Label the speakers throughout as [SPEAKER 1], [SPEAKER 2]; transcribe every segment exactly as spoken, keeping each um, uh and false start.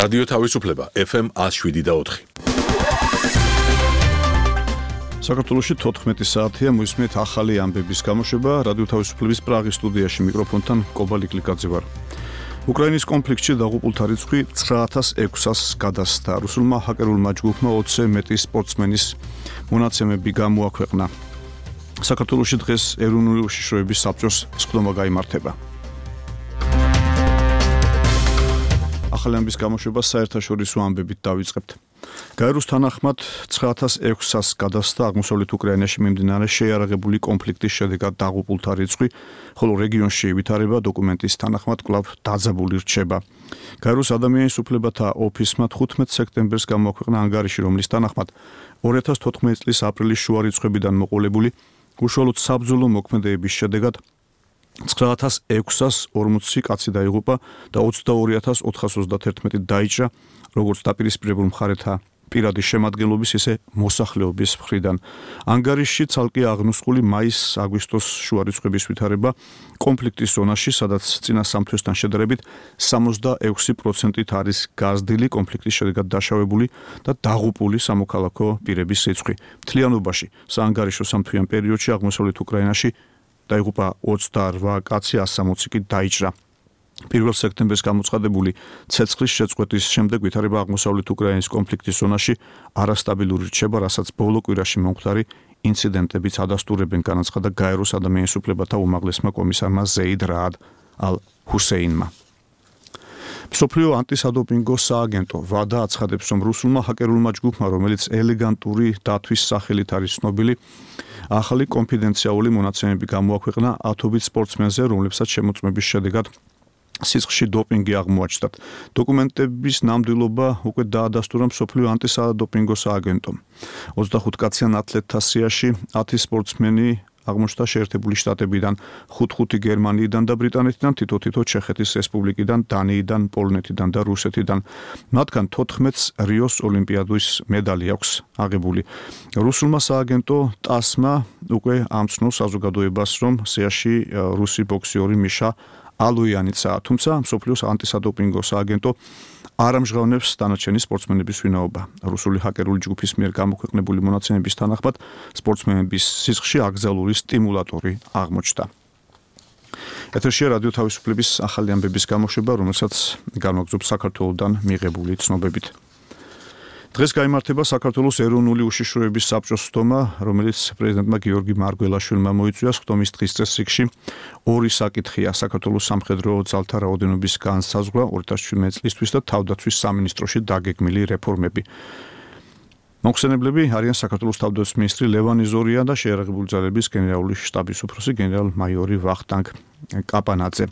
[SPEAKER 1] რადიო თავისუფლება ეფ ემ one oh seven და four.
[SPEAKER 2] საქართველოში თოთხმეტი საათია, მოისმენთ ახალი ამბების გამოშვება. რადიო თავისუფლების პრაღის სტუდიაში მიკროფონთან კობალი კლიკაძე ვარ. უკრაინის კონფლიქტში დაღუპულთა რიცხვი ცხრა ათას ექვსს გადასცა. რუსულმა ჰაკერულმა ჯგუფმა ოცზე მეტი სპორტსმენის მონაცემები გამოაქვეყნა. საქართველოში დღეს ეროვნული უშიშროების საბჭოს სხდომა გაიმართება. ახალი ამბების გამოშვება საერთაშორისო ამბებით დავიწყებთ. გაეროს თანახმად ცხრა ათას ექვსს გადასცა აღმოსავლეთ უკრაინაში მიმდინარე შეიარაღებული კონფლიქტის შედეგად დაღუპულთა რიცხვი, ხოლო რეგიონში ვითარება დოკუმენტის თანახმად კვლავ დაძაბული რჩება. გაეროს ადამიანის უფლებათა ოფისმა ხუთმეტ სექტემბერს გამოაქვეყნა ანგარიში, რომლის თანახმად ორი ათას თოთხმეტი წლის აპრილის შუა რიცხვებიდან მოყოლებული უშუალოდ საბრძოლო მოქმედებების შედეგად ცხრა ათას ექვსს ორმოცი კაცი დაიღუპა და ოცდაორი ათას ოთხას ოცდაათი დაიჭრა, როგორც დაპირისპირებულ მხარეთა პირადი შემადგენლობის, ისე მოსახლეობის მხრიდან. ანგარიშში ცალკე აღნუსხული მაის-აგვისტოს შუა რიცხვების ვითარება კონფლიქტის ზონაში, სადაც წინა სამ თვესთან შედარებით სამოცდაექვსი პროცენტით არის გაზრდილი კონფლიქტის შედეგად დაშავებული და დაღუპული სამოქალაქო პირების რიცხვი. მთლიანობაში საანგარიშო სამთვიან პერიოდში აღმოსავლეთ უკრაინაში დაიღუპა ოცდაორ კაცი, εκατს სამოცი კი დაიჭრა. პირველ სექტემბერს გამოცხადებული ცეცხლის შეწყვეტის შემდეგ ვითარება აღმოსავლეთ უკრაინის კონფლიქტის ზონაში არასტაბილური რჩება, რასაც ბოლო კვირაში მომხდარი ინციდენტებიც ადასტურებენ, განაცხადა გაეროს ადამიანის უფლებათა უმაღლესმა კომისარმა ზეიდ რაად ალ-ჰუსეინმა. მსოფლიო ანტისადოპინგო სააგენტო ვადა აცხადებს, რომ რუსულმა ჰაკერულმა ჯგუფმა, რომელიც ელეგანტური დათვის სახელით არის ცნობილი, ახალი კონფიდენციალური მონაცემები გამოაქვეყნა ათობით სპორტსმენზე, რომლებსაც შემოწმების შედეგად სისხლში დოპინგი აღმოაჩნდათ. დოკუმენტების ნამდვილობა უკვე დაადასტურა მსოფლიო ანტისადოპინგო სააგენტომ. ოცდახუთ კაციან ათლეტთა სიაში ათი სპორტსმენი აღმოჩნდა შეერთებული შტატებიდან, ხუთ-ხუთი გერმანიიდან და ბრიტანეთიდან, თითო-თითო ჩეხეთის რესპუბლიკიდან, დანიიდან, პოლონეთიდან და რუსეთიდან. მათგან თოთხმეტს რიოს ოლიმპიადის медали აქვს აღებული. რუსულმა სააგენტო ტასმა უკვე ამცნობს საზოგადოებას, რომ სიაში რუსი ბოქსიორი მიშა ალოიანიცაა, თუმცა მსოფლიოს ანტისადოპინგო სააგენტო არ ამჟღავნებს დანარჩენი სპორტსმენების ვინაობა. რუსული ჰაკერული ჯგუფის მიერ გამოქვეყნებული მონაცემების თანახმად სპორტსმენების სისხლში აკრძალული სტიმულატორი აღმოჩნდა. ეთერშია რადიო თავისუფლების ახალი ამბების გამოშვება, რომელსაც განვაგრძობ საქართველოდან მიღებული ცნობებით. დღეს გაიმართება საქართველოს ეროვნული უშიშროების საბჭოს სხდომა, რომელიც პრეზიდენტმა გიორგი მარგველაშვილმა მოიწვია. სხდომის დღის წესრიგში ორი საკითხია: საქართველოს სამხედრო ძალთა რაოდენობის განსაზღვრა ორი ათას შვიდმეტი წლისთვის და თავდაცვის სამინისტროში დაგეგმილი რეფორმები. მოხსენებლები არიან საქართველოს თავდაცვის მინისტრი ლევან იზორია და შეიარაღებული ძალების გენერალური შტაბის უფროსი გენერალ-მაიორი ვახტანგ კაპანაძე.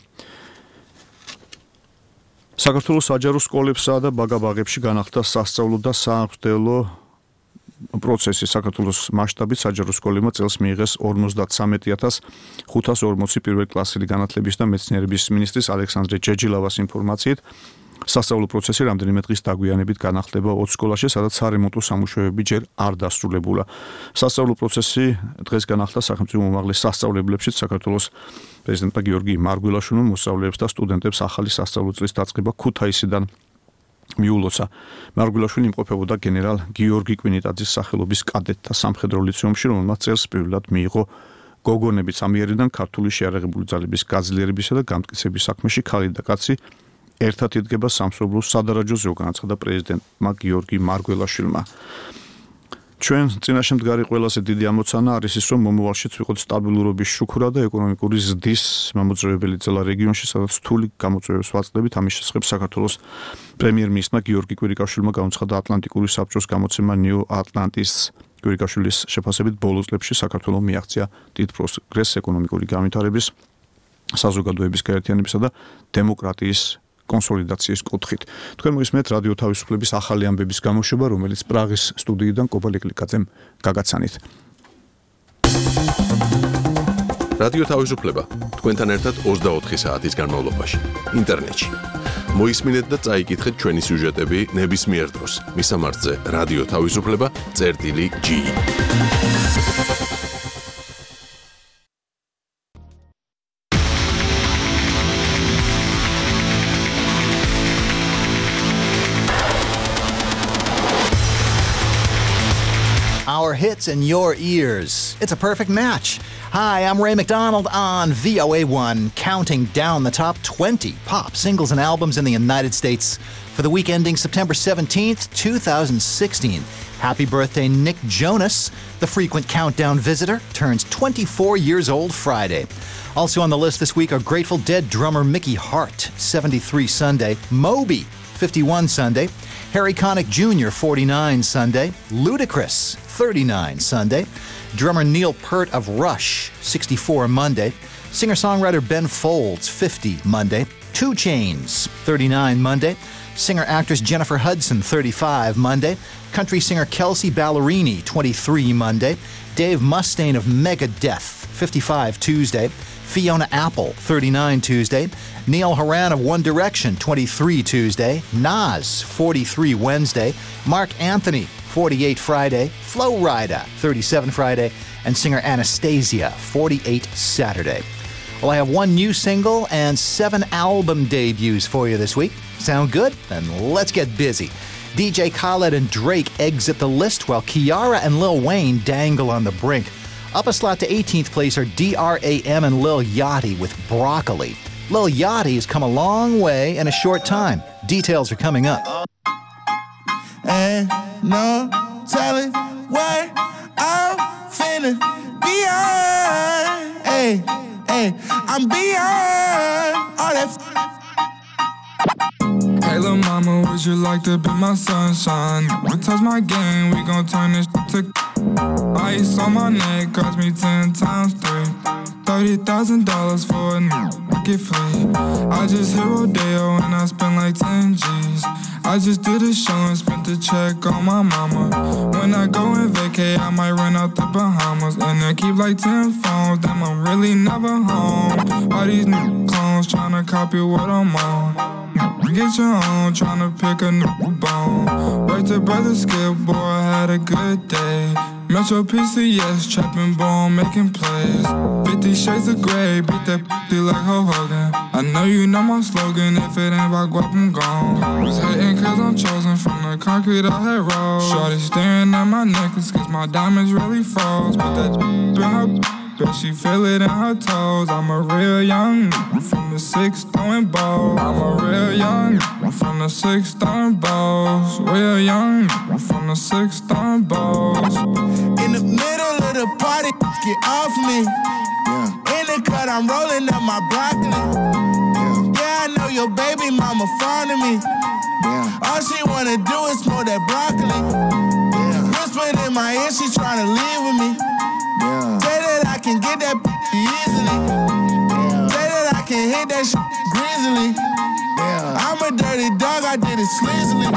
[SPEAKER 2] საქართველოს საჯარო სკოლებსა და ბაგა-ბაღებში განახლდა სასწავლო და საამხტელო პროცესი. საქართველოს მასშტაბით საჯარო სკოლებმა წელს მიიღეს ორმოცდათვრამეტი ათას ხუთას ორმოცი პირველი კლასელი განათლების და მეცნიერების მინისტრის ალექსანდრე ჯეჯილავას ინფორმაციით, სასწავლო პროცესი რამდენიმე დღის დაგვიანებით განახლდება ოც სკოლაში, სადაც სარემონტო სამუშაოები ჯერ არ დასრულებულა. სასწავლო პროცესი დღეს განახლდა სახელმწიფო უმაღლეს სასწავლებლებშიც. საქართველოს პრეზიდენტმა გიორგი მარგველაშვილმა მოსწავლეებს და სტუდენტებს ახალი სასწავლო წლის დაწყება ქუთაისიდან მიულოცა. მარგველაშვილი იმყოფებოდა გენერალ გიორგი კვინიტაძის სახელობის კადეტთა სამხედრო ლიცეუმში, რომელმაც წელს პირველად მიიღო გოგონების ამიერიდან ქართული შეიარაღებული ძალების გაძლიერებისა და გამტკიცების საქმეში ქალი და კაცი ერთად იდგება სამსრობლოს სადარაჯოზე, განაცხადა პრეზიდენტმა გიორგი მარგველაშვილმა. ჩვენ წინაშე მდგარი ყველაზე დიდი ამოცანა არის ის, რომ მომავალშიც ვიყოთ სტაბილურობის შუქურა და ეკონომიკური ზრდის მამოძრავებელი ძალა რეგიონში, სადაც რთული გამოწვევებს ვაწყდებით. ამის შესახებ საქართველოს პრემიერ-მინისტრმა გიორგი კვირიკაშვილმა გამოცხადა ატლანტიკური საბჭოს გამოცემა New Atlantis. კვირიკაშვილის შეფასებით ბოლო წლებში საქართველოს მიაღწია დიდ პროგრესს ეკონომიკური განვითარების, საზოგადოების გაერთიანებისა და დემოკრატიის კონსოლიდაციის კუთხით. თქვენ მოისმენთ რადიო თავისუფლების ახალი ამბების გამოშვება, რომელიც პრაღის სტუდიიდან კობალი კლიკაძემ გაგაცანით.
[SPEAKER 1] რადიო თავისუფლება თქვენთან ერთად ოცდაოთხი საათის განმავლობაში ინტერნეტში. მოისმინეთ და წაიკითხეთ ჩვენი სიუჟეტები ნებისმიერ დროს. მისამართზე რადიო თავისუფლება წერტილი ჯი.
[SPEAKER 3] hits in your ears. It's a perfect match. Hi, I'm Ray McDonald on V O A one, counting down the top twenty pop singles and albums in the United States for the week ending September seventeenth, twenty sixteen. Happy birthday, Nick Jonas. The frequent countdown visitor turns twenty-four years old Friday. Also on the list this week are Grateful Dead drummer Mickey Hart, seventy-three Sunday, Moby, fifty-one Sunday, Harry Connick Junior, forty-nine Sunday, Ludacris, thirty-nine Sunday, drummer Neil Peart of Rush, sixty-four Monday, singer-songwriter Ben Folds, fifty Monday, two Chainz, thirty-nine Monday, singer-actress Jennifer Hudson, thirty-five Monday, country singer Kelsey Ballerini, twenty-three Monday, Dave Mustaine of Megadeth, fifty-five Tuesday, Fiona Apple, thirty-nine Tuesday, Neil Horan of One Direction, twenty-three Tuesday, Nas, forty-three Wednesday, Mark Anthony, forty-eight Friday, Flo Rida, thirty-seven Friday, and singer Anastasia, forty-eight Saturday. Well, I have one new single and seven album debuts for you this week. Sound good? Then let's get busy. D J Khaled and Drake exit the list while Kiara and Lil Wayne dangle on the brink. Up a slot to eighteenth place are D R A M and Lil Yachty with Broccoli. Lil Yachty has come a long way in a short time. Details are coming up.
[SPEAKER 4] Ain't no telling what I'm finna beyond. Hey, hey, I'm beyond all that.
[SPEAKER 5] Hey, lil' mama, would you like to be my sunshine? We touch my game, we gon' turn this to ice on my neck, cost me ten times three. Thirty thousand dollars for a new get free. I just hit Rodeo and I spent like ten G's. I just did a show and spent the check on my mama. When I go and vacay, I might run out the Bahamas. And I keep like ten phones, damn, I'm really never home. All these new clones tryna copy what I'm on. Get your own, tryna pick a new bone. Right to Brother Skip, boy, I had a good day. Metro P C S, trapping bone, making plays. Fifty shades of gray, beat that p***y like Hulk Hogan. I know you know my slogan, if it ain't about guap, I'm gone. Was hating cause I'm chosen from the concrete I had rolled. Shorty staring at my necklace cause my diamonds really froze. Put that in her but she feel it in her toes. I'm a real young from the six throwing balls. I'm a real young from the six throwing balls. Real young from the six throwing balls.
[SPEAKER 4] In the middle of the party, get off me. Yeah. In the cut, I'm rolling up my broccoli. Yeah, yeah, I know your baby mama fond of me. Yeah. All she wanna do is smoke that broccoli. Yeah. Whispered in my ear, she tryna leave with me. Yeah. Say that I can get that easily. Yeah. Say that I can hit that shit greasily. Yeah. I'm a dirty dog, I did it sleazily.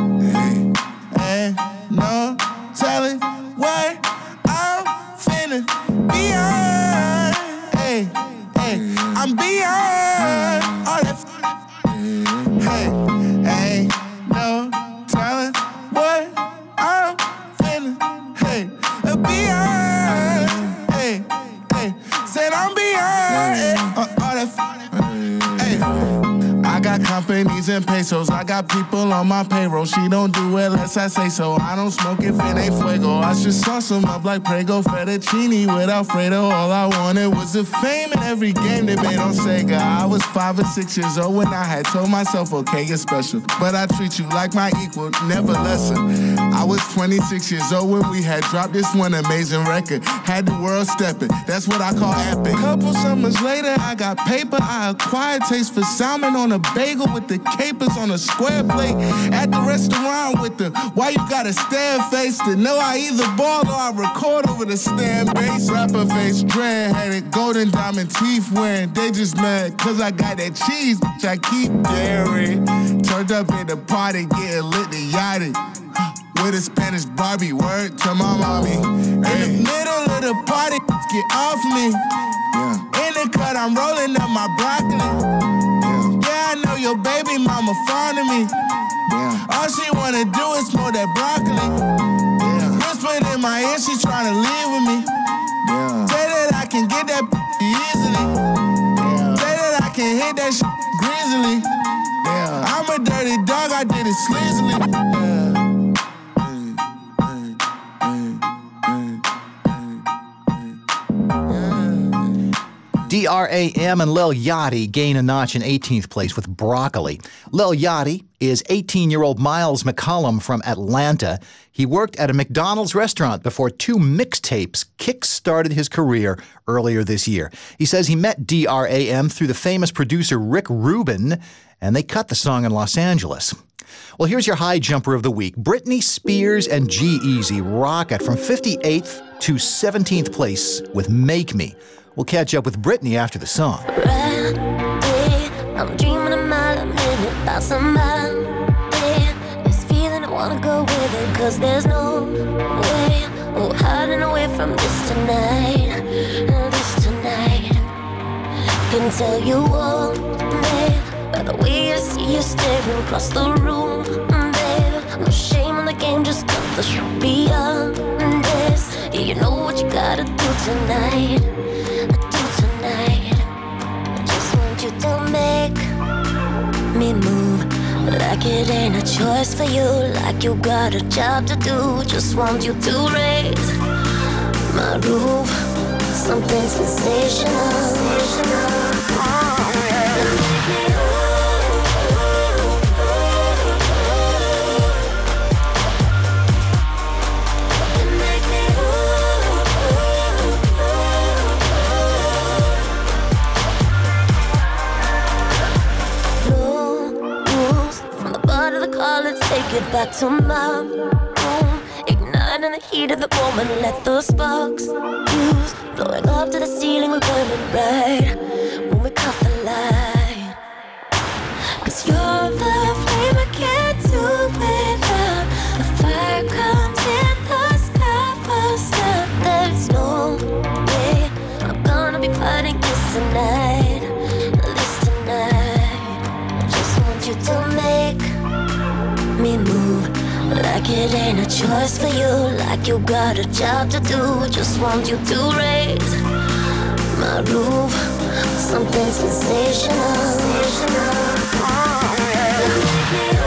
[SPEAKER 4] Hey. Ain't no telling what I'm finna beyond. Hey, hey, I'm beyond all that. Hey, ain't no telling what I'm finna. Hey, beyond. Hey, hey, said I'm beyond. Hey, all that. Hey. I got companies and pesos, I got people on my payroll. She don't do it unless I say so. I don't smoke if it ain't fuego. I should sauce them up like Prego fettuccine with Alfredo. All I wanted was the fame in every game they made on Sega. I was five or six years old when I had told myself, okay, you're special, but I treat you like my equal, never lesser. I was twenty-six years old when we had dropped this one amazing record. Had the world stepping, that's what I call epic. Couple summers later, I got paper. I acquired taste for salmon on a bagel with the capers on a square plate. At the restaurant with the why you gotta stand face to know I either ball or I record over the stand bass. Rapper face, dread-headed, golden diamond teeth wearing. They just mad cause I got that cheese, which I keep daring. Turned up in the party, getting lit the yachty. With a Spanish Barbie, word to my mommy. In the middle of the party, get off me. Yeah. In the cut, I'm rolling up my broccoli. Yeah, yeah, I know your baby mama fond of me. Yeah. All she wanna do is smoke that broccoli. Yeah. Whispered in my ear, she tryna leave with me. Yeah. Say that I can get that easily. Yeah. Say that I can hit that shit greasily. Yeah. I'm a dirty dog, I did it sleazily. Yeah.
[SPEAKER 3] D R A M and Lil Yachty gain a notch in eighteenth place with Broccoli. Lil Yachty is eighteen-year-old Miles McCollum from Atlanta. He worked at a McDonald's restaurant before two mixtapes kick-started his career earlier this year. He says he met D R A M through the famous producer Rick Rubin, and they cut the song in Los Angeles. Well, here's your high jumper of the week. Britney Spears and G-Eazy rocket from fifty-eighth to seventeenth place with Make Me. We'll catch up with Britney after the song.
[SPEAKER 6] Ready, I'm dreaming a mile a minute about somebody. This feeling I wanna go with it, cause there's no way, oh, hiding away from this tonight, this tonight. Can tell you all, babe, by the way I see you staring across the room, babe. No shame in the game, just cut the show beyond this. Yeah, you know what you gotta do tonight, do tonight. I just want you to make me move, like it ain't a choice for you, like you got a job to do. Just want you to raise my roof, something sensational, sensational. Oh, yeah. Make me take it back to my room, igniting the heat of the moment, let the sparks fuse, blowing up to the ceiling, we're burning bright when we caught the light. Cause you're the flame I can't do without. The fire comes in the sky first time. There's no way I'm gonna be fighting this tonight, this tonight. I just want you to make me move, like it ain't a choice for you, like you got a job to do. Just want you to raise my roof, something sensational, sensational. Oh, yeah.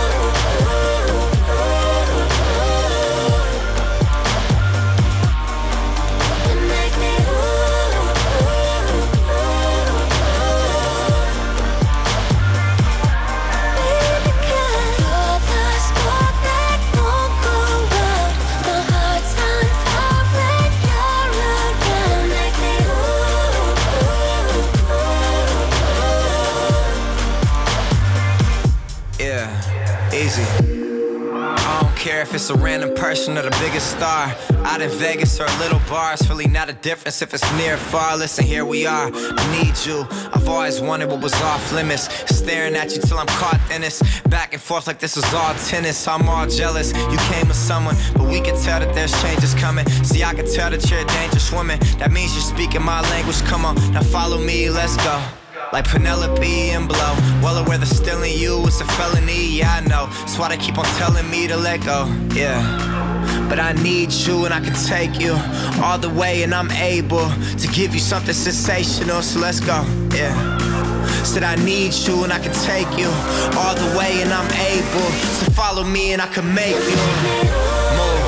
[SPEAKER 7] If it's a random person or the biggest star out in Vegas or a little bar, it's really not a difference if it's near or far. Listen, here we are, I need you. I've always wanted what was off limits, staring at you till I'm caught in this, back and forth like this was all tennis. I'm all jealous, you came with someone, but we can tell that there's changes coming. See, I can tell that you're a dangerous woman, that means you're speaking my language. Come on, now follow me, let's go. Like Penelope and Blow, well aware that stealing you is a felony, yeah I know. That's why they keep on telling me to let go, yeah. But I need you and I can take you all the way, and I'm able to give you something sensational, so let's go, yeah. Said I need you and I can take you all the way, and I'm able to follow me and I can make you move.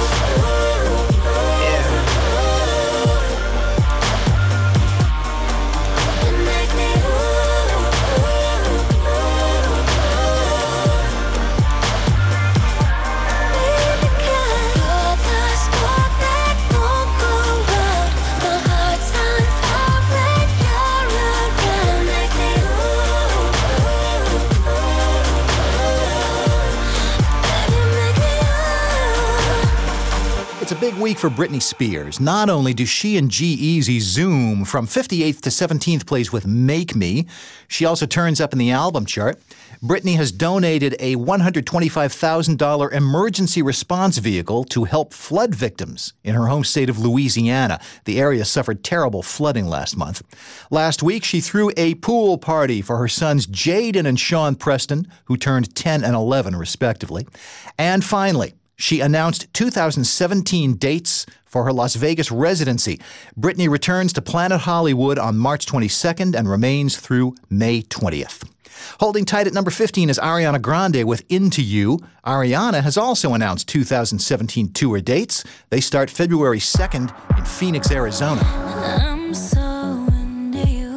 [SPEAKER 3] It's a big week for Britney Spears. Not only do she and G-Eazy zoom from fifty-eighth to seventeenth place with Make Me, she also turns up in the album chart. Britney has donated a one hundred twenty-five thousand dollars emergency response vehicle to help flood victims in her home state of Louisiana. The area suffered terrible flooding last month. Last week, she threw a pool party for her sons Jaden and Sean Preston, who turned ten and eleven respectively. And finally, she announced two thousand seventeen dates for her Las Vegas residency. Britney returns to Planet Hollywood on March twenty-second and remains through May twentieth. Holding tight at number fifteen is Ariana Grande with Into You. Ariana has also announced two thousand seventeen tour dates. They start February second in Phoenix, Arizona.
[SPEAKER 6] I'm so into you.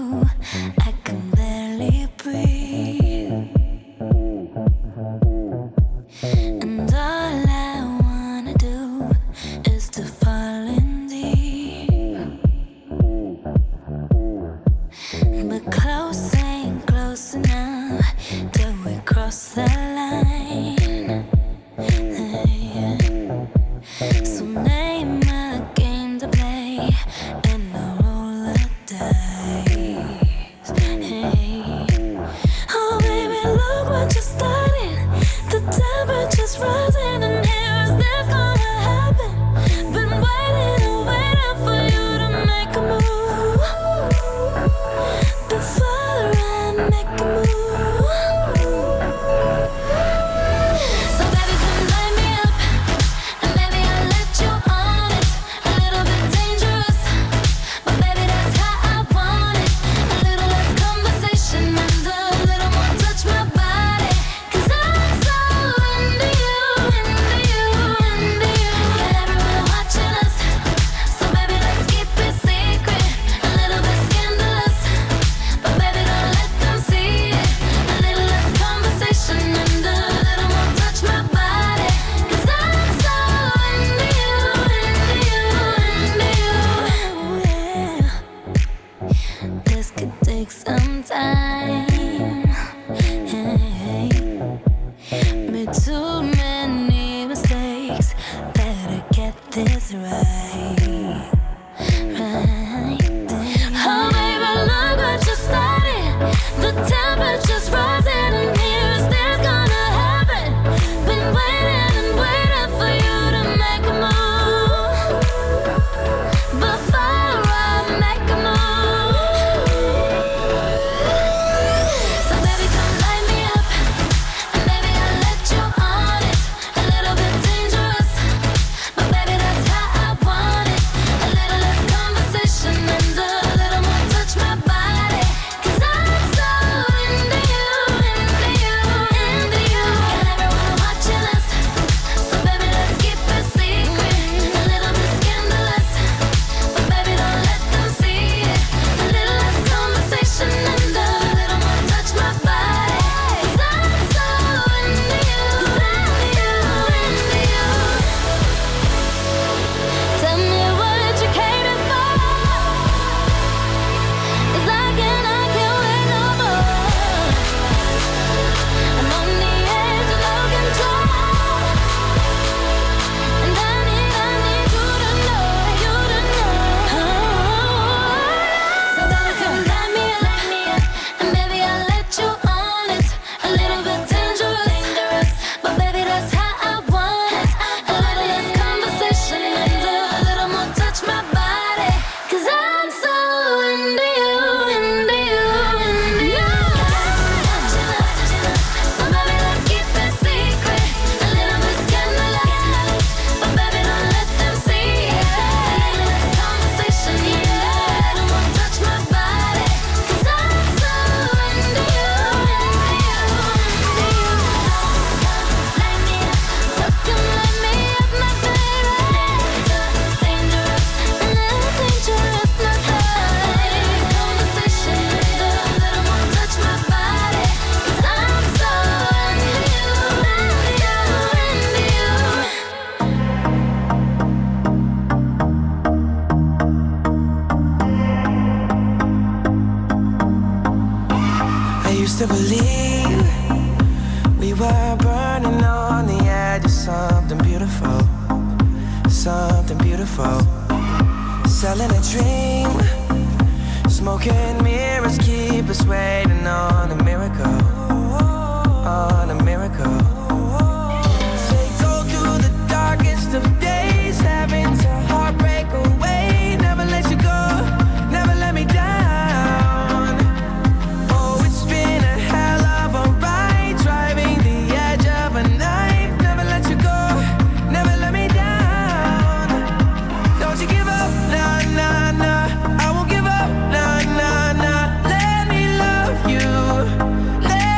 [SPEAKER 6] this could take some time. Hey, made too many mistakes. Better get this right. Right. Oh, baby, look what you started. The temperature's rising and here's this gonna happen. Been waiting and waiting for you to make a move. Before I make a move. So baby, come light me up. And baby, I'll let you on it. A little bit dangerous, but baby, that's how I want it. A little less conversation and a little more touch my body. Cause I'm so into you, into you, into you. And everyone watching us. So baby, let's keep it secret. A little bit scandalous, but baby, don't let them see it. A little less conversation and a little more touch my body. Cause I'm so into you, into you, into you. Tell me what you came in for. Cause I can't, I can't wait no more. I'm on the edge of no control. And I need, I need you to know, you to know. So baby, come light me up, light me up. And baby, I'll let you on it. A little bit dangerous, dangerous. But baby, that's how I want it. A little less conversation and a little more touch my body. Cause I'm so into you, into you, into you. So baby, let's keep it secret. A little bit scandalous, but baby, don't let them see it. A little less conversation, yeah. A little more touch my body. Cause I'm so into you, into you, into you. Light me up, so come light me up, my baby. Dangerous, a little dangerous, my baby. Conversation and a little more touch my body. Cause I'm so into you, into you, into you.
[SPEAKER 8] I used to believe we were burning on the edge of something beautiful, something beautiful. Selling a dream, smoking mirrors keep us waiting on a miracle, on a miracle. Say go through the darkest of days, having to heartbreak away. Never let you go, never let me down. Oh, it's been a hell of a ride, driving the edge of a knife. Never let you go, never let me down. Don't you give up, nah, nah, nah. I won't give up, nah, nah, nah. Let me love you, let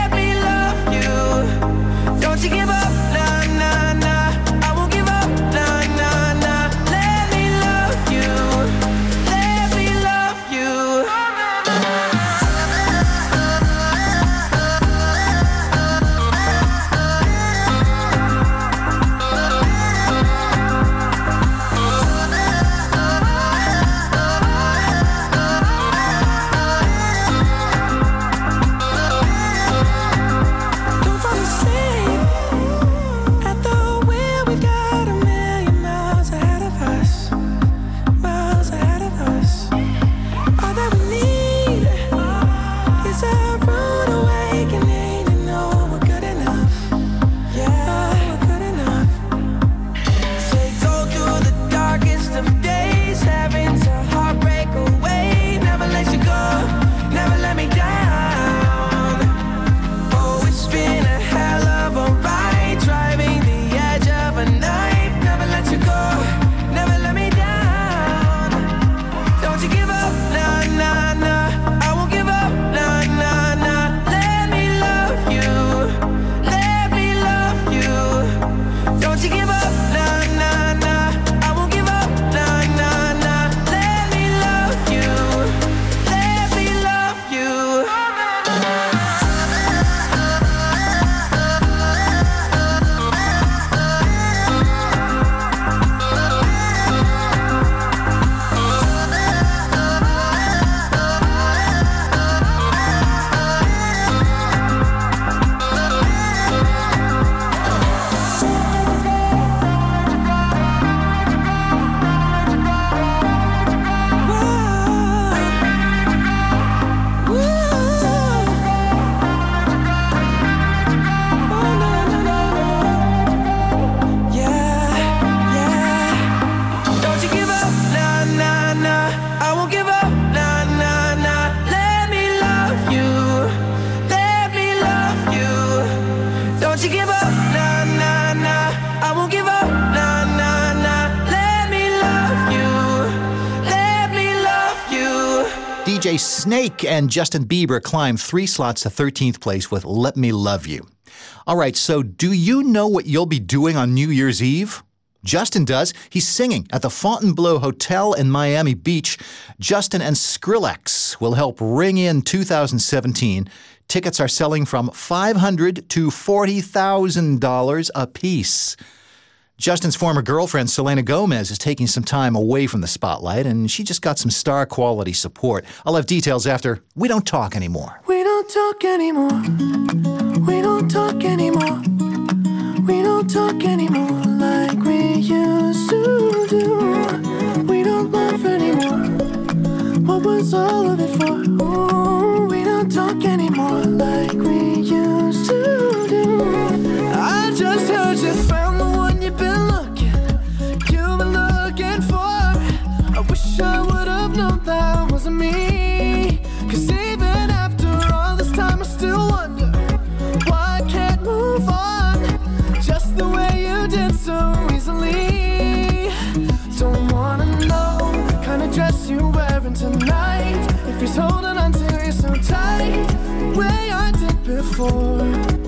[SPEAKER 3] J Snake and Justin Bieber climb three slots to thirteenth place with Let Me Love You. All right, so do you know what you'll be doing on New Year's Eve? Justin does. He's singing at the Fontainebleau Hotel in Miami Beach. Justin and Skrillex will help ring in two thousand seventeen. Tickets are selling from five hundred dollars to forty thousand dollars a piece. Justin's former girlfriend, Selena Gomez, is taking some time away from the spotlight, and she just got some star-quality support. I'll have details after We Don't Talk Anymore.
[SPEAKER 8] We don't talk anymore. We don't talk anymore. We don't talk anymore like we used to do. We don't laugh anymore. What was all of it for? Ooh, we don't talk anymore like we used to do. I just heard you found the one you've been looking, you've been looking for. I wish I would have known that wasn't me. Cause even after all this time I still wonder why I can't move on just the way you did so easily. Don't wanna know the kind of dress you're wearing tonight, if he's holding on to you so tight, the way I did before.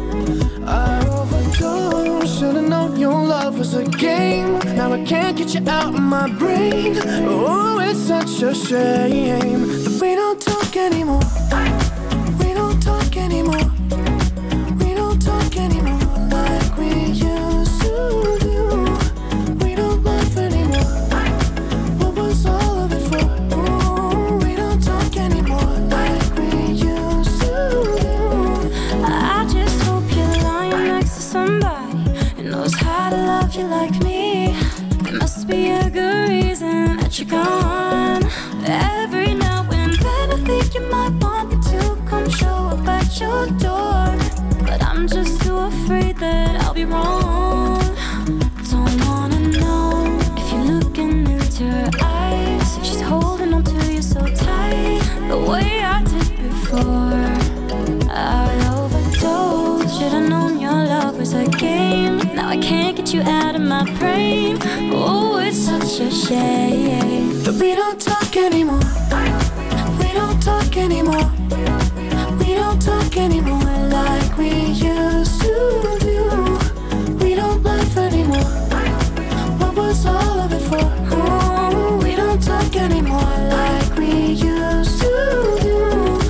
[SPEAKER 8] I overdosed, should've known your love was a game. Now I can't get you out of my brain. Oh, it's such a shame that we don't talk anymore. We don't talk anymore. We don't talk anymore like we used to do. We don't laugh anymore. What was all of it for? Ooh, we don't talk anymore like we used to do.
[SPEAKER 6] I just hope you're lying next to somebody who knows how to love you like me. There must be a good reason that you're gone. Every now and then I think you might want me to come show up at your door, but I'm just too afraid that I'll be wrong. Don't wanna know if you're looking into her eyes, if she's holding on to you so tight, the way I did before. I overdosed, should've known your love was a game. Now I can't get you out of my brain. Oh, it's such a shame
[SPEAKER 8] that we don't talk anymore. We don't talk anymore. We don't talk anymore like we used to do. We don't laugh anymore. What was all of it for? Ooh, we don't talk anymore like we used to do.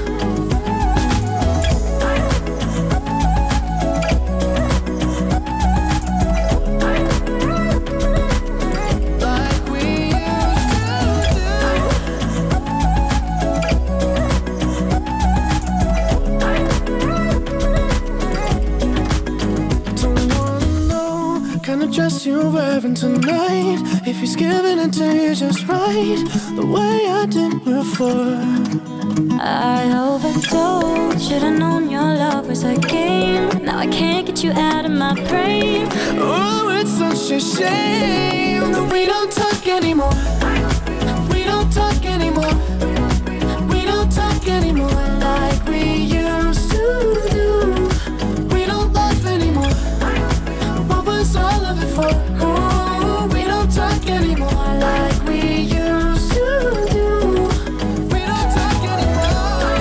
[SPEAKER 8] Dress you're wearing tonight, if he's giving it to you just right, the way I did before.
[SPEAKER 6] I overdosed, should've known your love was a game. Now I can't get you out of my brain.
[SPEAKER 8] Oh, it's such a shame that we don't talk anymore. We don't talk anymore. We don't talk anymore like we used to do. We don't laugh anymore. What was all of it for? Oh, we don't talk anymore like we used to do. We don't talk anymore.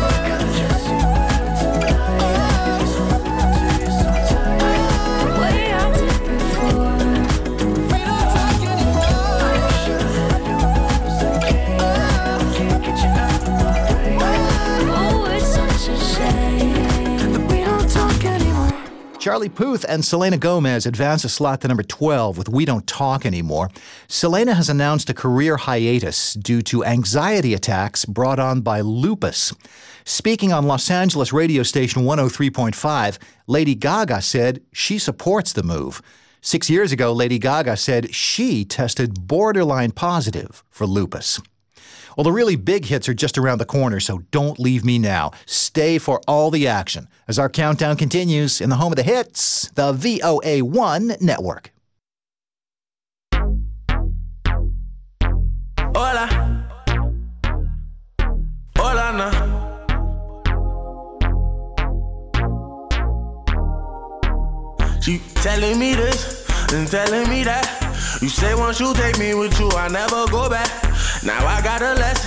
[SPEAKER 6] The way I did before.
[SPEAKER 8] We don't talk anymore. Can't get you out of my brain.
[SPEAKER 6] Oh, it's such a shame
[SPEAKER 8] that we don't talk anymore.
[SPEAKER 3] Charlie Puth and Selena Gomez advance a slot to number twelve with We Don't Talk Anymore. Selena has announced a career hiatus due to anxiety attacks brought on by lupus. Speaking on Los Angeles radio station one oh three point five, Lady Gaga said she supports the move. Six years ago, Lady Gaga said she tested borderline positive for lupus. Well, the really big hits are just around the corner, so don't leave me now. Stay for all the action as our countdown continues in the home of the hits, the V O A one Network.
[SPEAKER 9] Hola. Hola, no. She telling me this and telling me that. You say once you take me with you, I never go back. Now I got a lesson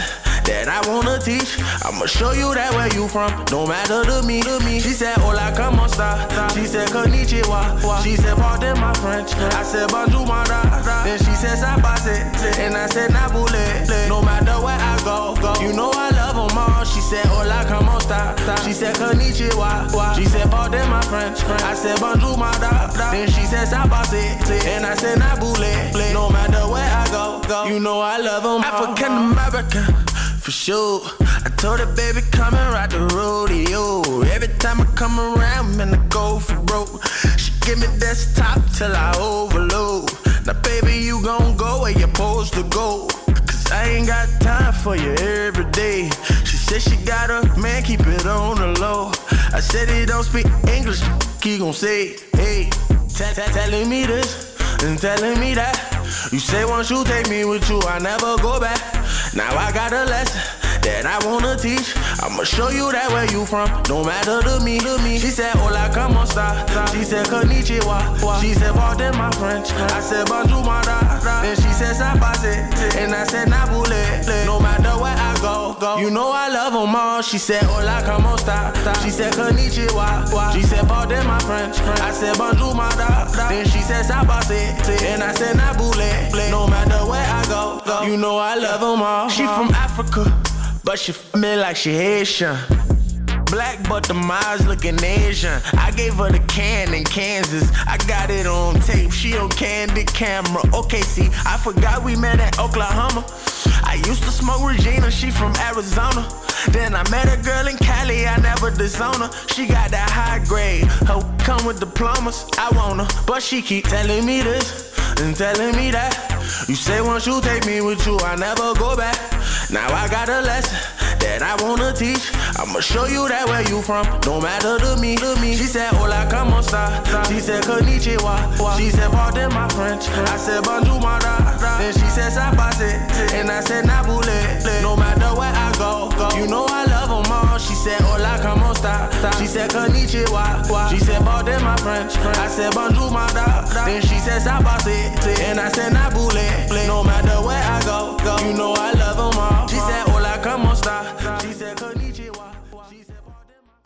[SPEAKER 9] that I wanna teach. I'ma show you that where you from, no matter to me, to me. She said, hola, como esta? She said, konnichiwa. She said, pardon my French. I said, bonjour, my da. Then she said, sabase. And I said, nabule. No matter where I go, go. You know I love them all. She said, hola, como esta? She said, konnichiwa. She said, pardon my French. I said, bonjour, my da. Then she said, sabase. And I said, nabule. No matter where I go, go. You know I love them all. African American, for sure. I told her, baby, come and ride the rodeo. Every time I come around, man, I go for broke. She give me desktop till I overload. Now, baby, you gon' go where you're supposed to go. Cause I ain't got time for you every day. She said she got a man, keep it on the low. I said he don't speak English, he gon' say, hey. T- t- telling me this and telling me that. You say once you take me with you, I never go back. Now I got a lesson that I wanna teach. I'ma show you that where you from, no matter to me, to me. She said, hola, como esta? She said, konnichiwa. She said, pardon my French. I said, bonjour, my da. Then she said, sabase. And I said, nabule. No matter where I go, go. You know I love them all. She said, hola, como esta? She said, konnichiwa. She said, pardon my French. I said, bonjour, my da. Then she said, sabase. And I said, nabule. No matter where I go, go. You know I love them all. She from Africa, but she f me like she Haitian. Black but the eyes looking Asian. I gave her the can in Kansas. I got it on tape, she on candid camera. Okay, see, I forgot we met at Oklahoma. I used to smoke Regina, she from Arizona. Then I met a girl in Cali, I never disown her. She got that high grade, her come with diplomas. I want her, but she keep telling me this and telling me that. You say once you take me with you, I never go back. Now I got a lesson that I wanna teach. I'ma show you that where you from, no matter to me, to me. She said, hola, como esta? She said, konnichiwa. She said, pardon my French. I said, bonjour, my da. Then she said, sabase. And I said, nabule. No matter where I go, go. You know I love them all. She said, hola, como esta? She said, konnichiwa. She said, pardon my French. I said, bonjour, my da. Then she said, sabase. And I said, nabule. No matter where I go, go. You know I love them all. She said, hola, como esta? She said, konnichiwa. She said, pardon my...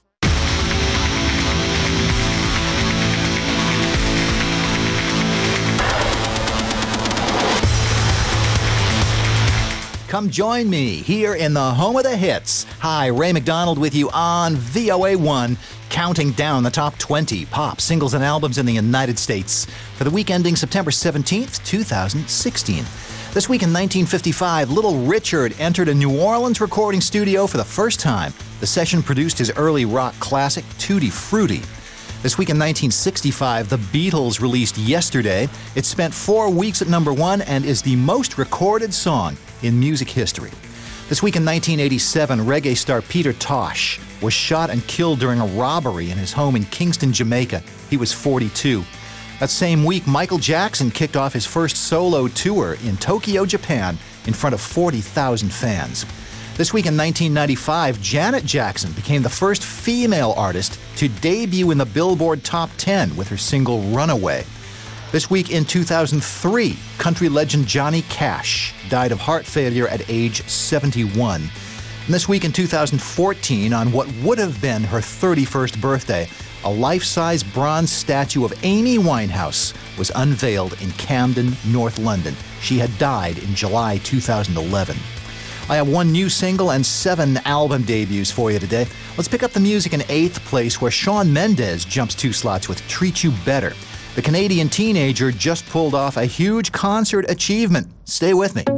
[SPEAKER 3] Come join me here in the home of the hits. Hi, Ray McDonald with you on V O A one, counting down the top twenty pop singles and albums in the United States for the week ending September seventeenth, twenty sixteen. This week in nineteen fifty-five, Little Richard entered a New Orleans recording studio for the first time. The session produced his early rock classic, Tutti Frutti. This week in nineteen sixty-five, the Beatles released Yesterday. It spent four weeks at number one and is the most recorded song in music history. This week in nineteen eighty-seven, reggae star Peter Tosh was shot and killed during a robbery in his home in Kingston, Jamaica. He was forty-two. That same week, Michael Jackson kicked off his first solo tour in Tokyo, Japan, in front of forty thousand fans. This week in nineteen ninety-five, Janet Jackson became the first female artist to debut in the Billboard Top ten with her single Runaway. This week in two thousand three, country legend Johnny Cash died of heart failure at age seventy-one. And this week in two thousand fourteen, on what would have been her thirty-first birthday, a life-size bronze statue of Amy Winehouse was unveiled in Camden, North London. She had died in July two thousand eleven. I have one new single and seven album debuts for you today. Let's pick up the music in eighth place, where Shawn Mendes jumps two slots with Treat You Better. The Canadian teenager just pulled off a huge concert achievement. Stay with me.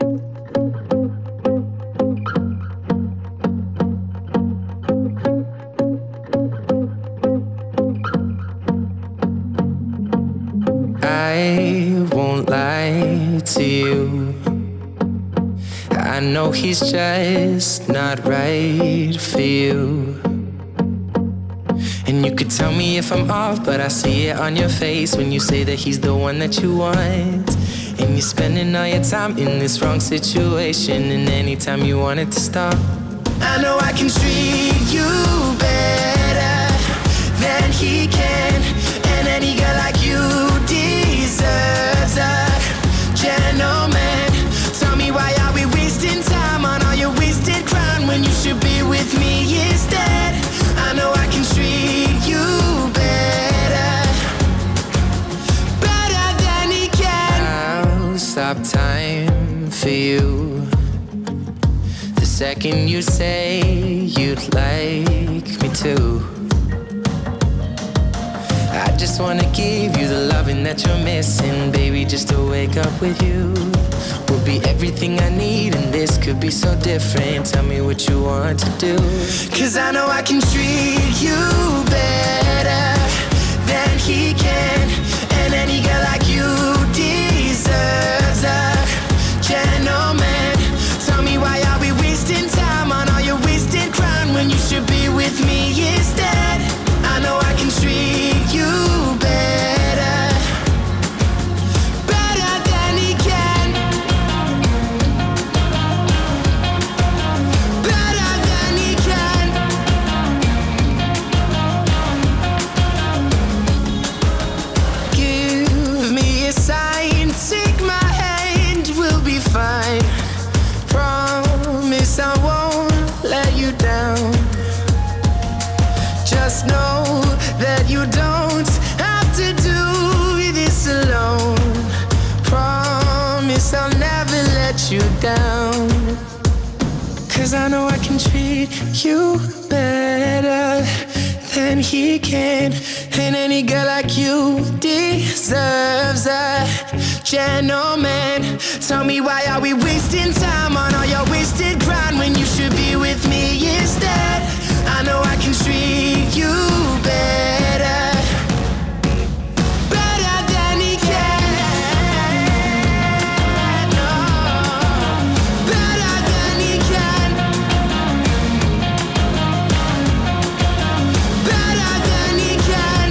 [SPEAKER 8] I won't lie to you. I know he's just not right for you. And you could tell me if I'm off, but I see it on your face when you say that he's the one that you want. And you're spending all your time in this wrong situation, and anytime you want it to stop. I know I can treat you better than he can, and any girl like you deserves a gentleman. Tell me, why are we wasting time on all your wasted second you say you'd like me to. I just wanna give you the loving that you're missing, baby. Just to wake up with you will be everything I need, and this could be so different. Tell me what you want to do, 'cause I know I can treat you better than he can, and any girl like you deserves a gentleman. Tell me, why are we wasting time on all your wasted crown when you should be with me instead? I know I can treat you better, better than he can, better than he can. Give me a sign, take my hand, we'll be fine. Promise I won't let you down. Just know that you don't have to do this alone. Promise I'll never let you down, 'cause I know I can treat you better than he can, and any girl like you deserves a gentleman. Tell me, why are we wasting time on all your wasted grind when you should be with me instead? I know I can treat you better, better than he can. No, better than he can, better than he can.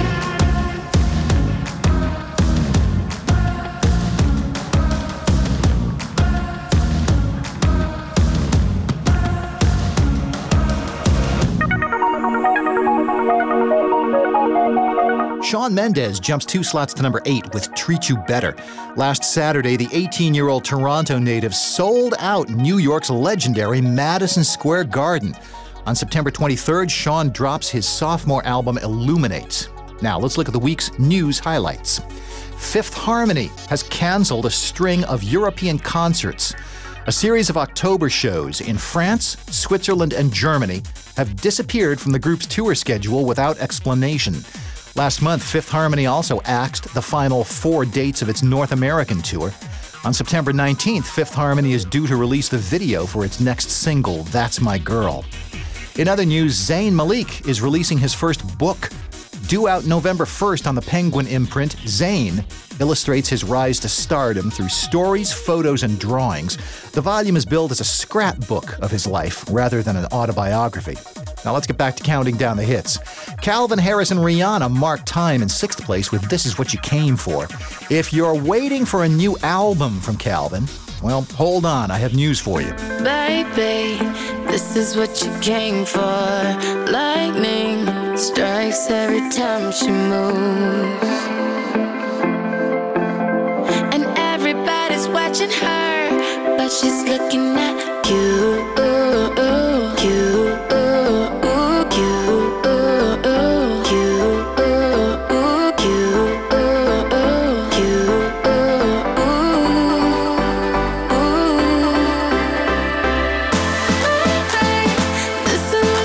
[SPEAKER 3] Shawn Mendes jumps two slots to number eight with Treat You Better. Last Saturday, the eighteen-year-old Toronto native sold out New York's legendary Madison Square Garden. On September twenty-third, Shawn drops his sophomore album, Illuminate. Now, let's look at the week's news highlights. Fifth Harmony has canceled a string of European concerts. A series of October shows in France, Switzerland, and Germany have disappeared from the group's tour schedule without explanation. Last month, Fifth Harmony also axed the final four dates of its North American tour. On September nineteenth, Fifth Harmony is due to release the video for its next single, That's My Girl. In other news, Zayn Malik is releasing his first book. Due out November first on the Penguin imprint, Zayn illustrates his rise to stardom through stories, photos, and drawings. The volume is billed as a scrapbook of his life rather than an autobiography. Now let's get back to counting down the hits. Calvin Harris and Rihanna mark time in sixth place with This Is What You Came For. If you're waiting for a new album from Calvin, well, hold on, I have news for you.
[SPEAKER 10] Baby, this is what you came for. Lightning strikes every time she moves, and everybody's watching her, but she's looking at you. Ooh, ooh, you.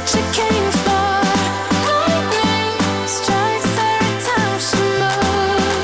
[SPEAKER 10] Strikes every time she moves.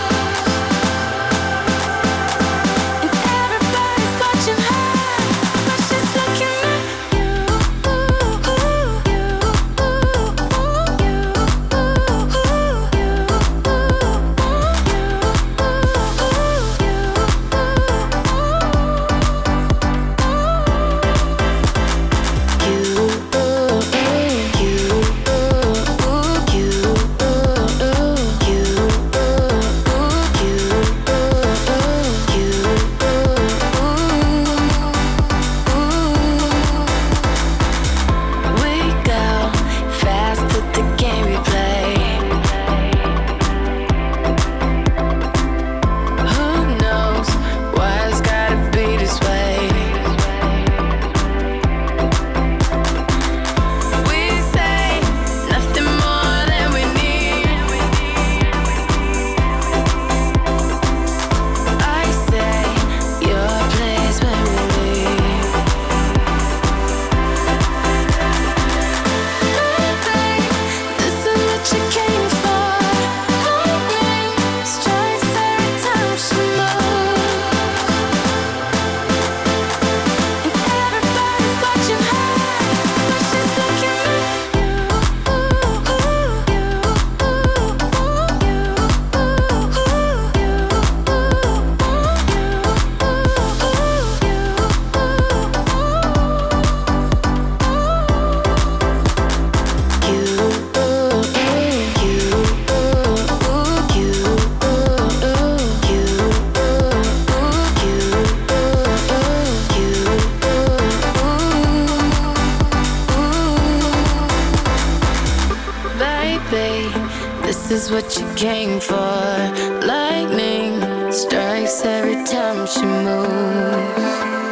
[SPEAKER 10] babe, this is what you came for. Lightning strikes every time she moves.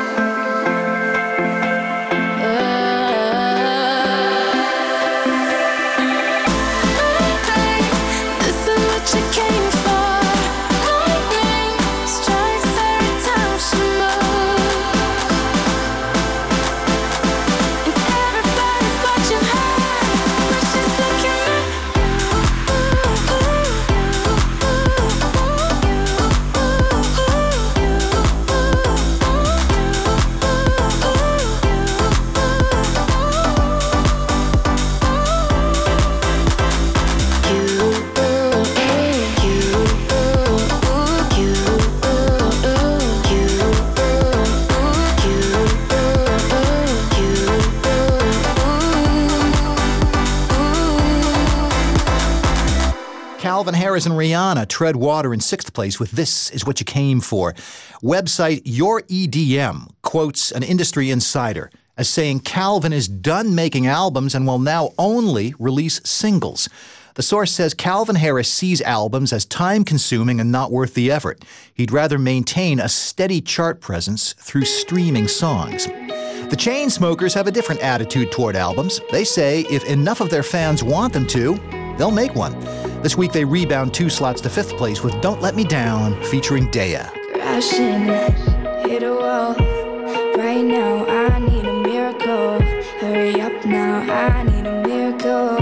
[SPEAKER 3] Calvin Harris and Rihanna tread water in sixth place with This Is What You Came For. Website Your E D M quotes an industry insider as saying Calvin is done making albums and will now only release singles. The source says Calvin Harris sees albums as time-consuming and not worth the effort. He'd rather maintain a steady chart presence through streaming songs. The Chainsmokers have a different attitude toward albums. They say if enough of their fans want them to, they'll make one. This week they rebound two slots to fifth place with Don't Let Me Down featuring Daya.
[SPEAKER 11] Crashing, hit a wall. Right now I need a miracle. Hurry up now, I need a miracle.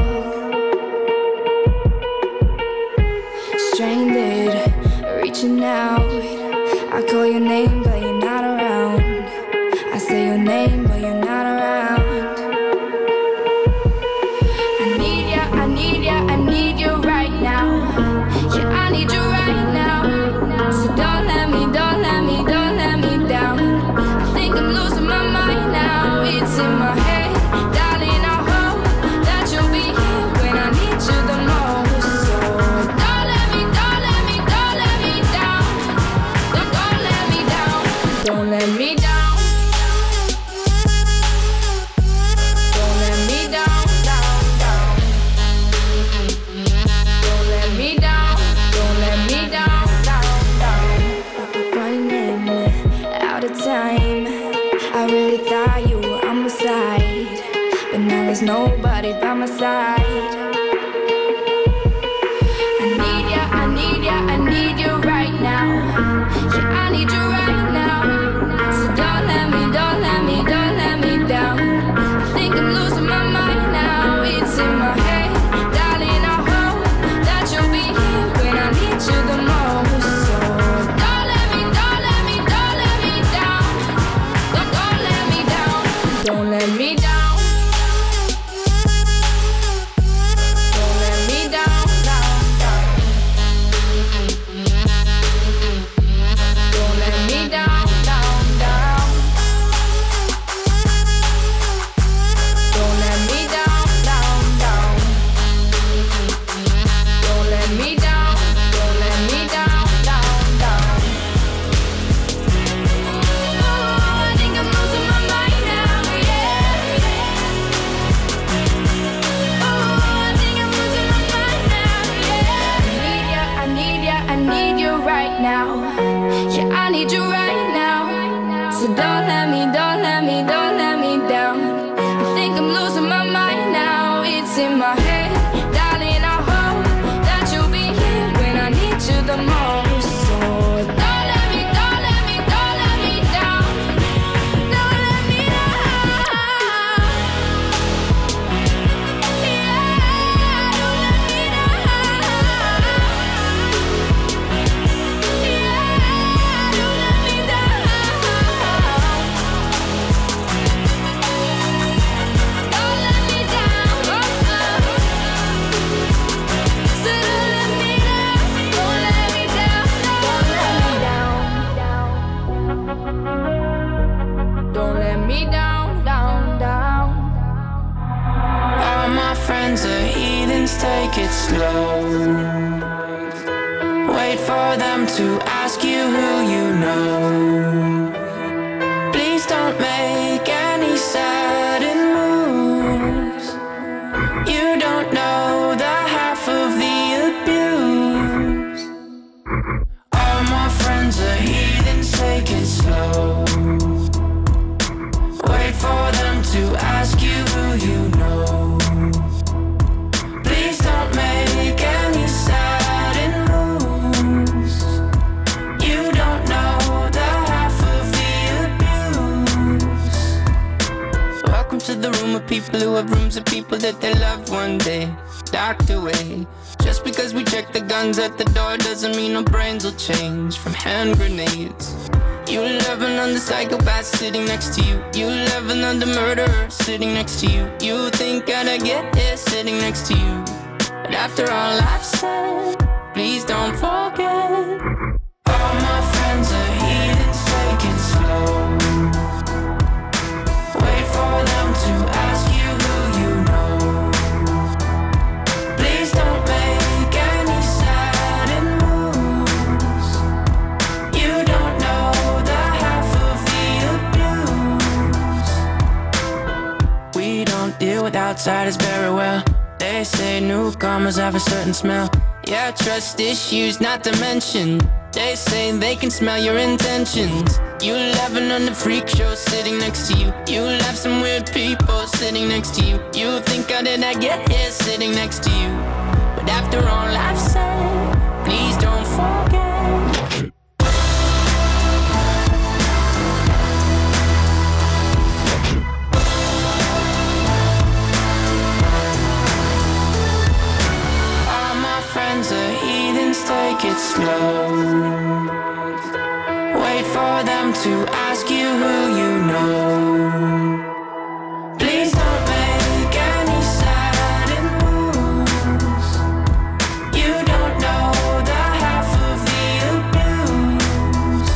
[SPEAKER 11] Stranded, reaching out. I call your name but you're not around. I say your name but you're not around. I need ya, I need ya, I need you right now. Yeah, I need you right now. So don't let me, don't let me, don't let me down. I think I'm losing my mind now. It's in my head, darling, I hope that you'll be here when I need you the most. So don't let me, don't let me, don't let me down. Don't, don't let me down. Don't let me down. Don't let me down, down, down. Don't let me down. Don't let me down, down, down. Running out of time. I really thought you were on my side, but now there's nobody by my side. I need ya, I need ya, I need you right now. Yeah, I need you right now. So don't let me, don't let me, don't let me down. I think I'm losing my mind now. It's in my head, darling, I hope that you'll be here when I need you the most. So don't let me, don't let me, don't let me down. Don't, don't let me down. Don't let me down. Don't let me down, down, down. Don't let me down, down, down. Don't let me down, down, down. Don't let me down, don't let me down, down, down. Oh, I think I'm losing my mind now, yeah. Oh, I think I'm losing my mind now, yeah. I need ya, I need ya, I need you right now. Yeah, I need you right now. So don't let me, don't let me, don't let me down. I think I'm losing my mind now. It's in my head, darling, I hope that you'll be here when I need you the most. So don't let me, don't let me, don't let me down. Don't let me down. Yeah, don't let me down. Yeah, don't let me down. Don't let me down. So don't let me down. Don't let me down. Don't let me down, down, down.
[SPEAKER 8] All my friends are heathens, take it slow. Wait for them to ask you who you know. Please don't make any sudden moves. You don't know the half
[SPEAKER 12] of rooms of people that they loved one day docked away. Just because we check the guns at the door doesn't mean our brains will change from hand grenades. You love another psychopath sitting next to you. You love another murderer sitting next to you. You think I'd get here sitting next to you. But after all I've said, please don't forget. All my friends are heathens, take it slow. Wait for them to ask you who you know. Please don't make any sudden moves. You don't know the half of the abuse. We don't deal with outsiders very well. They say newcomers have a certain smell. Yeah, trust issues not to mention. They say they can smell your intentions. You laughing on the freak show sitting next to you. You laugh some weird people sitting next to you. You think how did I get here sitting next to you. But after all I've said, please don't forget. Friends are heathens, take it slow. Wait for them to ask you who you know. Please don't make any sudden moves. You don't know the half of the abuse.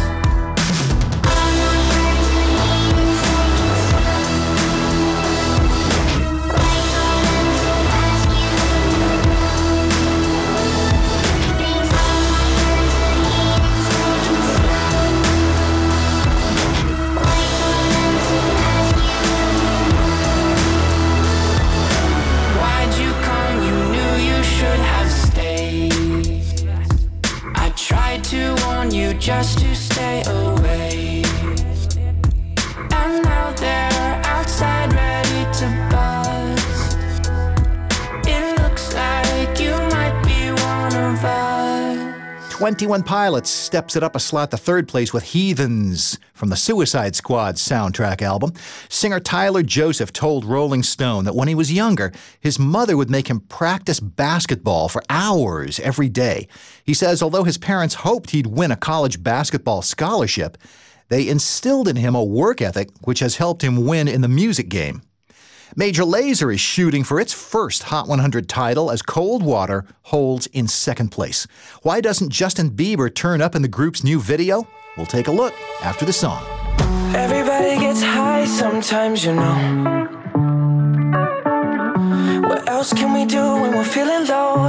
[SPEAKER 12] To warn you just to stay away. And now they're outside ready to buzz. It looks like you might be one of us.
[SPEAKER 3] twenty-one Pilots steps it up a slot to third place with Heathens from the Suicide Squad soundtrack album. Singer Tyler Joseph told Rolling Stone that when he was younger, his mother would make him practice basketball for hours every day. He says although his parents hoped he'd win a college basketball scholarship, they instilled in him a work ethic which has helped him win in the music game. Major Lazer is shooting for its first Hot one hundred title as Cold Water holds in second place. Why doesn't Justin Bieber turn up in the group's new video? We'll take a look after the song.
[SPEAKER 8] Everybody gets high sometimes, you know. What else can we do when we're feeling low?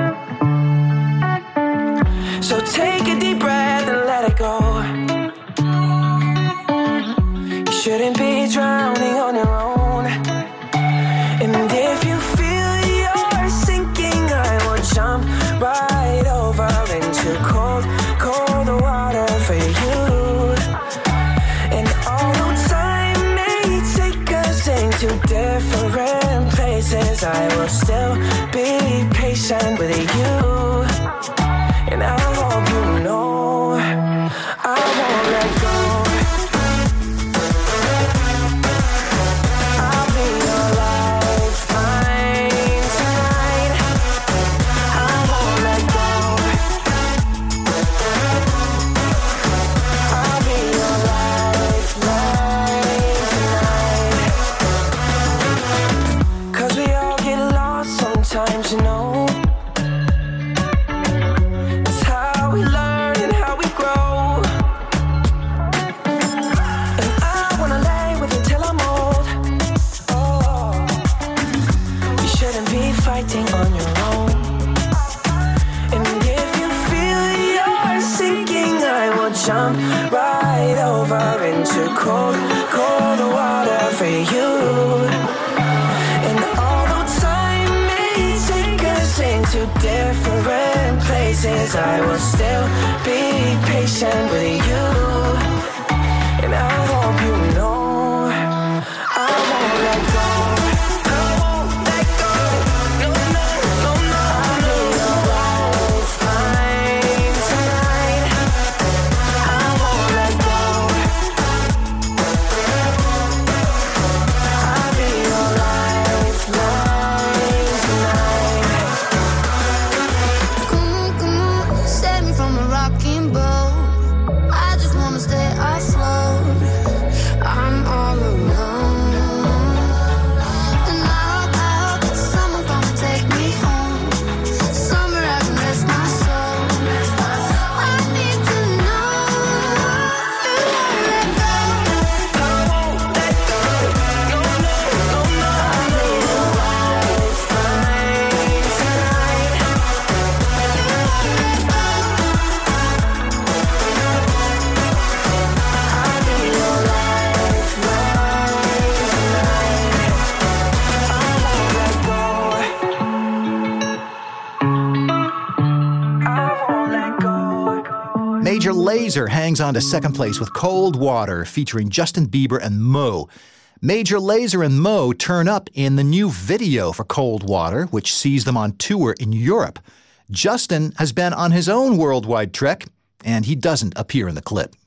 [SPEAKER 8] So take a deep breath and let it go. You shouldn't be drowning on your own. And if you feel you're sinking, I will jump right over into cold, cold water for you. And although time may take us into different places, I will still be patient with you. And I hope you know I won't let go. I'll be your lifeline tonight. I won't let go. I'll be your lifeline tonight. 'Cause we all get lost sometimes, you know. Fighting on your own. And if you feel you're sinking, I will jump right over into cold, cold water for you. And although time may take us into different places, I will still be patient with you. And I hope you know I won't let go.
[SPEAKER 3] Major Lazer hangs on to second place with Cold Water, featuring Justin Bieber and Mo. Major Lazer and Mo turn up in the new video for Cold Water, which sees them on tour in Europe. Justin has been on his own worldwide trek, and he doesn't appear in the clip.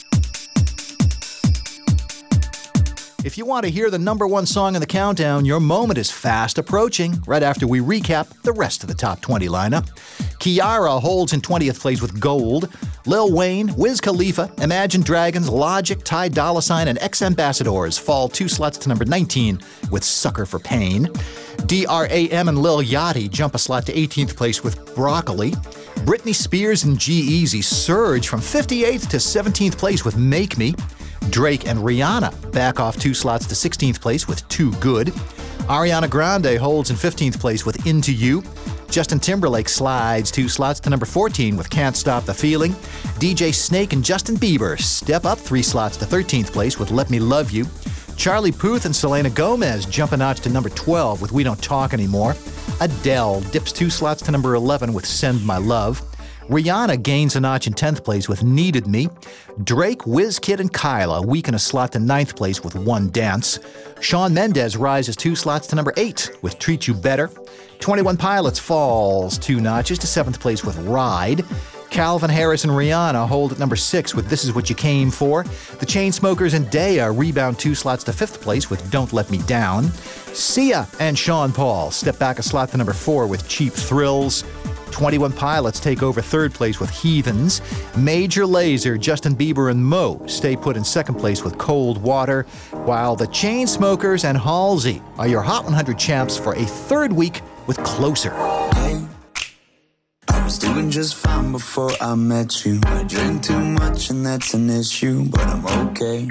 [SPEAKER 3] If you want to hear the number one song in the countdown, your moment is fast approaching, right after we recap the rest of the top twenty lineup. Kiara holds in twentieth place with Gold. Lil Wayne, Wiz Khalifa, Imagine Dragons, Logic, Ty Dolla $ign, and X-Ambassadors fall two slots to number nineteen with Sucker for Pain. D R A M and Lil Yachty jump a slot to eighteenth place with Broccoli. Britney Spears and G-Eazy surge from fifty-eighth to seventeenth place with Make Me. Drake and Rihanna back off two slots to sixteenth place with Too Good. Ariana Grande holds in fifteenth place with Into You. Justin Timberlake slides two slots to number fourteen with Can't Stop the Feeling. D J Snake and Justin Bieber step up three slots to thirteenth place with Let Me Love You. Charlie Puth and Selena Gomez jump a notch to number twelve with We Don't Talk Anymore. Adele dips two slots to number eleven with Send My Love. Rihanna gains a notch in tenth place with Needed Me. Drake, WizKid, and Kyla weaken a slot to ninth place with One Dance. Shawn Mendes rises two slots to number eight with Treat You Better. twenty-one Pilots falls two notches to seventh place with Ride. Calvin Harris and Rihanna hold at number six with This Is What You Came For. The Chainsmokers and Daya rebound two slots to fifth place with Don't Let Me Down. Sia and Sean Paul step back a slot to number four with Cheap Thrills. twenty-one Pilots take over third place with Heathens. Major Lazer, Justin Bieber, and Mo stay put in second place with Cold Water, while the Chainsmokers and Halsey are your Hot one hundred champs for a third week with Closer.
[SPEAKER 13] Hey, I was doing just fine before I met you. I drink too much and that's an issue, but I'm okay.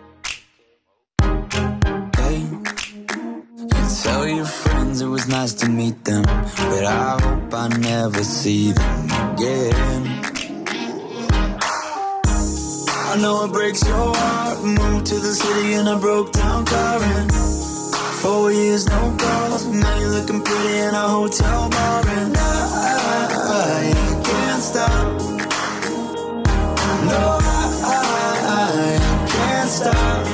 [SPEAKER 13] Tell your friends it was nice to meet them, but I hope I never see them again. I know it breaks your heart. Moved to the city in a broke down car and four years no calls. Now you're looking pretty in a hotel bar and I, I, I can't stop. No, I, I, I can't stop.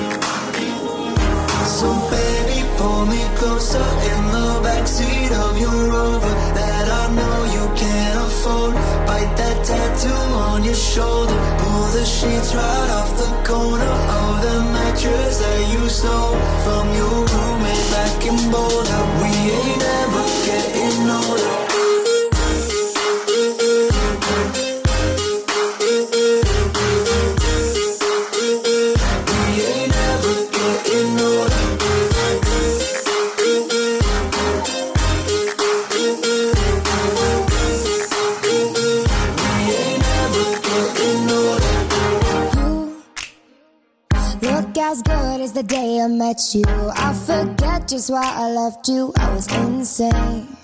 [SPEAKER 13] So baby, pull me closer in the backseat of your Rover that I know you can't afford. Bite that tattoo on your shoulder. Pull the sheets right off the corner of the mattress that you stole from your roommate back in Boulder. We ain't ever getting older.
[SPEAKER 14] As good as the day I met you, I forget just why I left you. I was insane.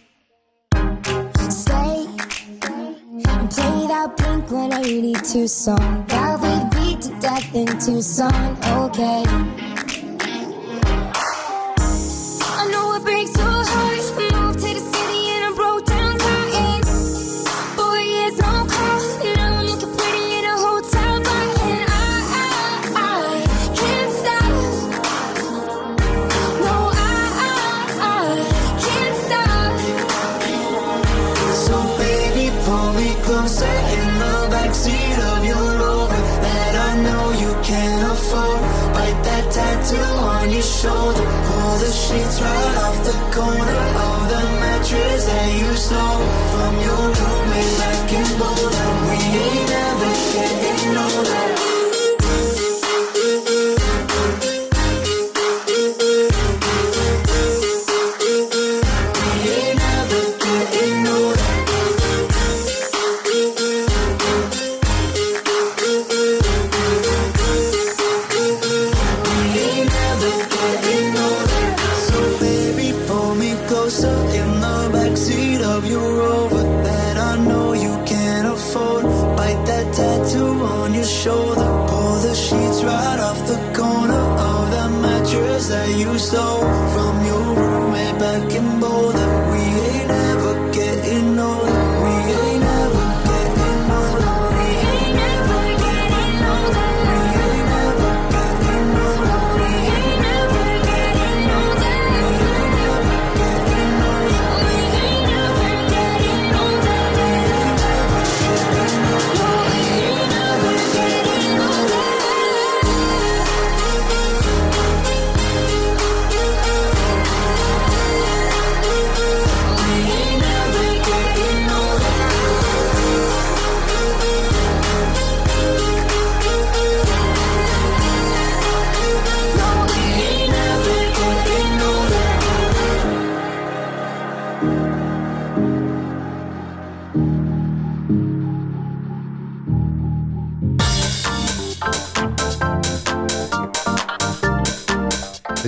[SPEAKER 14] Stay and play that Blink one eighty-two song that we beat to death in Tucson. Okay, I know it breaks your heart. Moved to the city and I broke down crying. Four years no call. Now I'm looking pretty in a hotel bar and I closer in the backseat of your Rover that I know you can't afford. Bite that tattoo on your shoulder. Pull the sheets right off the corner of the mattress that you stole from your roommate back in Boulder. We ain't ever getting older. Shoulder, pull the sheets right off the corner of that mattress that you stole from your roommate back in Boulder. We ain't ever getting older. We ain't ever getting older. We ain't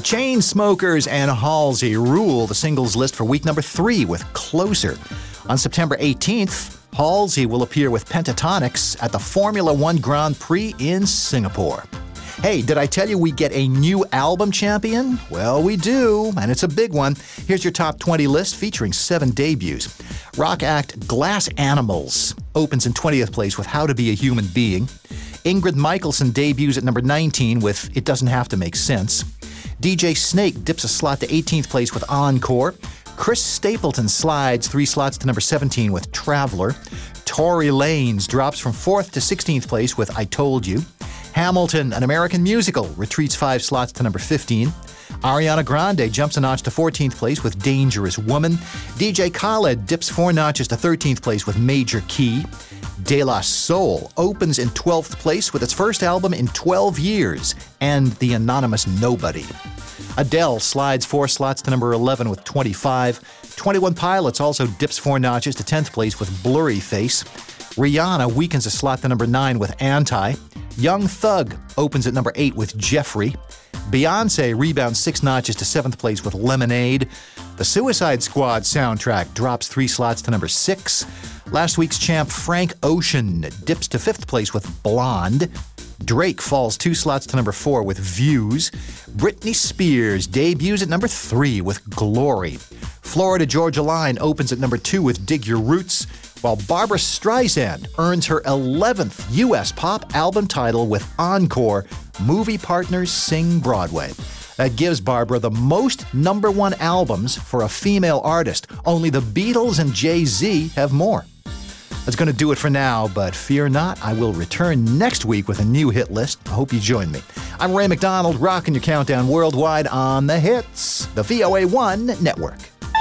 [SPEAKER 3] Chainsmokers and Halsey rule the singles list for week number three with Closer. On September eighteenth, Halsey will appear with Pentatonix at the Formula One Grand Prix in Singapore. Hey, did I tell you we get a new album champion? Well, we do, and it's a big one. Here's your top twenty list featuring seven debuts. Rock act Glass Animals opens in twentieth place with How to Be a Human Being. Ingrid Michaelson debuts at number nineteen with It Doesn't Have to Make Sense. D J Snake dips a slot to eighteenth place with Encore. Chris Stapleton slides three slots to number seventeen with Traveler. Tory Lanez drops from fourth to sixteenth place with I Told You. Hamilton, An American Musical, retreats five slots to number fifteen. Ariana Grande jumps a notch to fourteenth place with Dangerous Woman. D J Khaled dips four notches to thirteenth place with Major Key. De La Soul opens in twelfth place with its first album in twelve years, and The Anonymous Nobody. Adele slides four slots to number eleven with twenty-five. twenty-one Pilots also dips four notches to tenth place with Blurry Face. Rihanna weakens a slot to number nine with Anti. Young Thug opens at number eight with Jeffrey. Beyoncé rebounds six notches to seventh place with Lemonade. The Suicide Squad soundtrack drops three slots to number six. Last week's champ Frank Ocean dips to fifth place with Blonde. Drake falls two slots to number four with Views. Britney Spears debuts at number three with Glory. Florida Georgia Line opens at number two with Dig Your Roots, while Barbra Streisand earns her eleventh U S pop album title with Encore, Movie Partners Sing Broadway. That gives Barbara the most number one albums for a female artist. Only the Beatles and Jay-Z have more. That's going to do it for now, but fear not, I will return next week with a new hit list. I hope you join me. I'm Ray McDonald, rocking your countdown worldwide on the hits, the V O A one Network.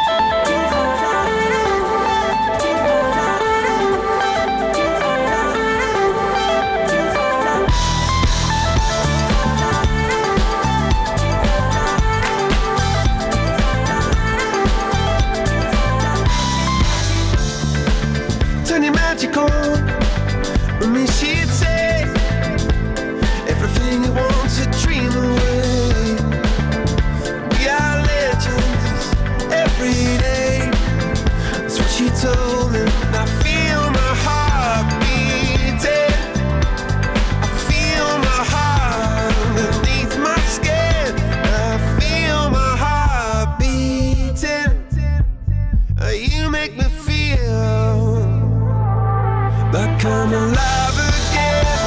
[SPEAKER 13] Turn your magic on with me, she'd say everything you want to dream away. We are legends every day. That's what she told me. I feel my heart beating. I feel my heart underneath my skin. I feel my heart beating. You make me feel like I'm alive again.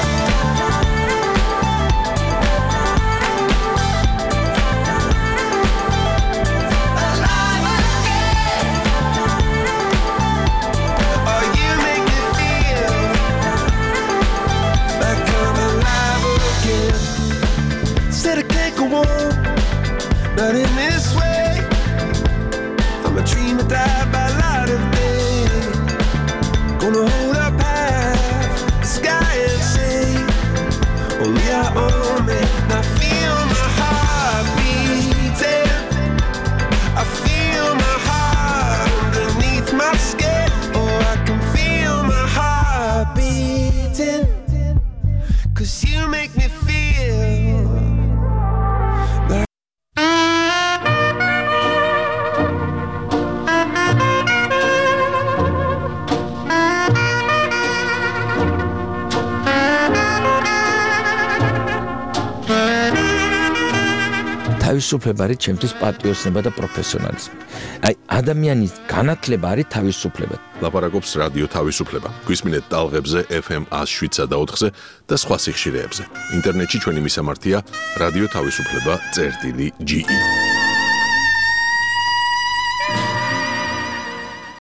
[SPEAKER 13] Alive again. Oh, you make me feel like I'm alive again. Said I can't go on, not in this way. I'm a dreamer, die by light of day. Gonna hold up half the sky and say, only I own me. And I feel my heart beating. I feel my heart underneath my skin. Oh, I can feel my heart beating. 'Cause you make me feel like
[SPEAKER 15] თავისუფლება არის ჩემთვის პატრიოტიზმი და პროფესიონალიზმი. აი, ადამიანის განათლება არის თავისუფლება.
[SPEAKER 1] ლაპარაკობს რადიო თავისუფლება. გვისმინეთ ტალღებზე F M one oh seven და ოთხზე და სხვა სიხშირეებზე. ინტერნეტში ჩვენი მისამართია რადიო თავისუფლება წერტილი G E.